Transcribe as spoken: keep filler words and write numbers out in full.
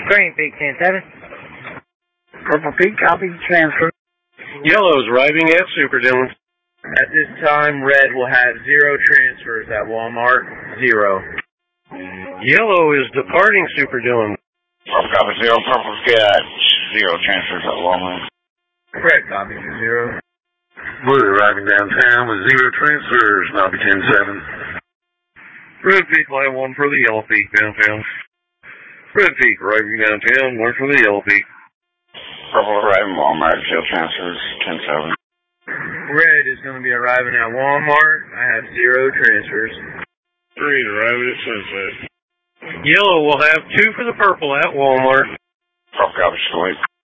Green Peak ten seven. Purple Peak, copy, transfer. Yellow is arriving at Super Dillon. At this time, red will have zero transfers at Walmart. Zero. Yellow is departing Super Dillon. Purple copy zero. Purple's got zero transfers at Walmart. Red copy for zero. Blue arriving downtown with zero transfers, Nobby ten seven. Red Peak line one for the Yellow Peak downtown. Red Peak arriving downtown, one for the Yellow Peak. Purple arriving Walmart, zero transfers, ten seven. Red is going to be arriving at Walmart. I have zero transfers. Green arriving at Sunset. Yellow will have two for the purple at Walmart. Purple copy sweep.